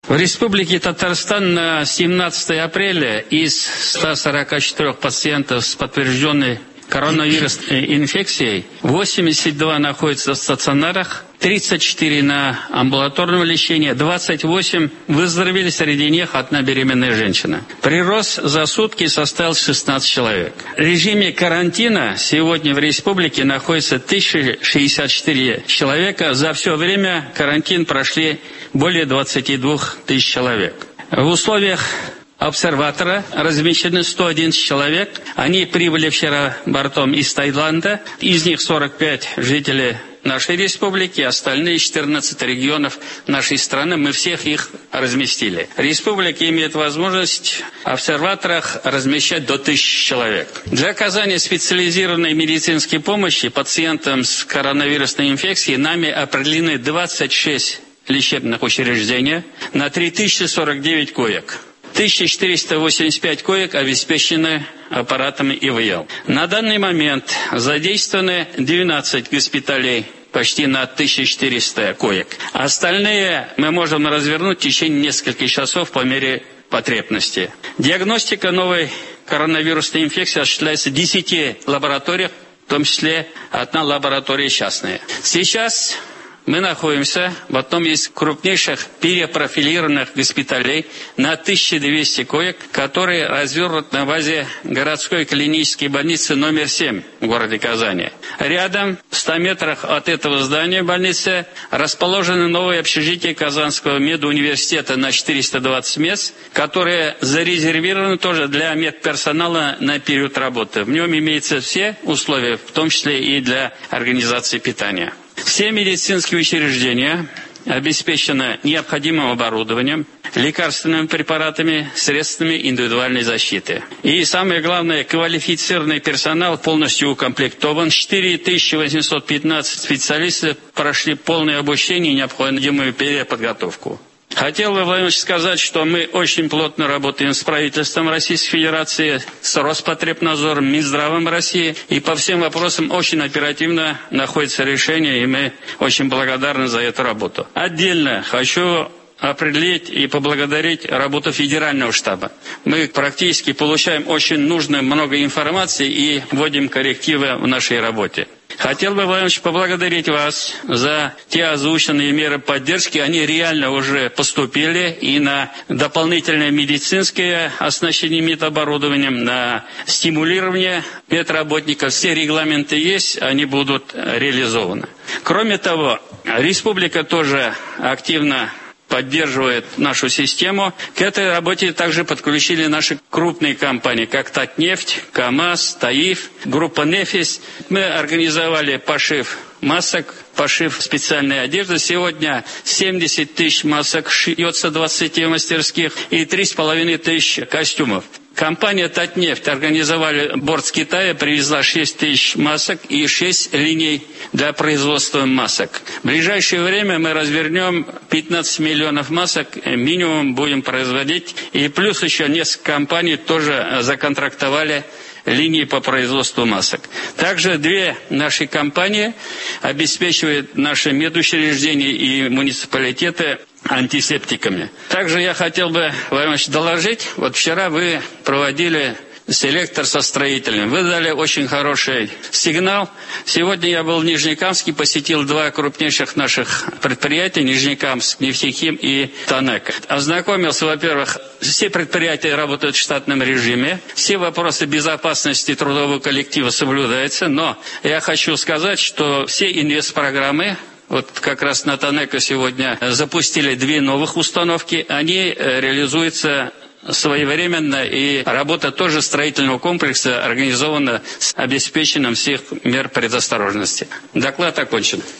В Республике Татарстан на 17 апреля из 144 пациентов с подтвержденной коронавирусной инфекцией 82 находятся в стационарах, 34 на амбулаторном лечении, 28 выздоровели, среди них одна беременная женщина. Прирост за сутки составил 16 человек. В режиме карантина сегодня в республике находится 1064 человека. За все время карантин прошли более 22 тысяч человек. В условиях обсерватора размещены 111 человек. Они прибыли вчера бортом из Таиланда. Из них 45 жителей нашей республики, остальные 14 регионов нашей страны, мы всех их разместили. Республика имеет возможность в обсерваторах размещать до 1000 человек. Для оказания специализированной медицинской помощи пациентам с коронавирусной инфекцией нами определены 26 лечебных учреждений на 3049 коек. 1485 коек обеспечены аппаратами ИВЛ. На данный момент задействованы 12 госпиталей, почти на 1400 коек. Остальные мы можем развернуть в течение нескольких часов по мере потребности. Диагностика новой коронавирусной инфекции осуществляется в 10 лабораториях, в том числе одна лаборатория частная. Сейчас мы находимся в одном из крупнейших перепрофилированных госпиталей на 1200 коек, которые развернут на базе городской клинической больницы номер 7 в городе Казани. Рядом, в 100 метрах от этого здания больницы, расположено новое общежитие Казанского медуниверситета на 420 мест, которое зарезервировано тоже для медперсонала на период работы. В нем имеются все условия, в том числе и для организации питания. Все медицинские учреждения обеспечены необходимым оборудованием, лекарственными препаратами, средствами индивидуальной защиты. И самое главное, квалифицированный персонал полностью укомплектован. 4815 специалистов прошли полное обучение и необходимую переподготовку. Хотел бы, Владимир Ильич, сказать, что мы очень плотно работаем с правительством Российской Федерации, с Роспотребнадзором, Минздравом России, и по всем вопросам очень оперативно находится решение, и мы очень благодарны за эту работу. Отдельно хочу определить и поблагодарить работу федерального штаба. Мы практически получаем очень нужно много информации и вводим коррективы в нашей работе. Хотел бы, Владимир Ильич, поблагодарить вас за те озвученные меры поддержки. Они реально уже поступили и на дополнительное медицинское оснащение медоборудованием, на стимулирование медработников. Все регламенты есть, они будут реализованы. Кроме того, республика тоже активно поддерживает нашу систему. К этой работе также подключили наши крупные компании, как Татнефть, КАМАЗ, ТАИФ, группа «Нефис». Мы организовали пошив масок, пошив специальной одежды. Сегодня 70 тысяч масок шьется в 20 мастерских и 3500 костюмов. Компания «Татнефть» организовали борт с Китая, привезла 6 тысяч масок и 6 линий для производства масок. В ближайшее время мы развернем 15 миллионов масок, минимум будем производить. И плюс еще несколько компаний тоже законтрактовали линии по производству масок. Также 2 наши компании обеспечивают наши медучреждения и муниципалитеты антисептиками. Также я хотел бы, Владимир Ильич, доложить, вот вчера вы проводили селектор со строителями. Вы дали очень хороший сигнал. Сегодня я был в Нижнекамске, посетил 2 крупнейших наших предприятия, Нижнекамск, Нефтехим и Танека. Ознакомился, во-первых, все предприятия работают в штатном режиме, все вопросы безопасности трудового коллектива соблюдаются, но я хочу сказать, что все инвестпрограммы, вот как раз на Танека сегодня запустили 2 новых установки, они реализуются своевременно, и работа тоже строительного комплекса организована с обеспечением всех мер предосторожности. Доклад окончен.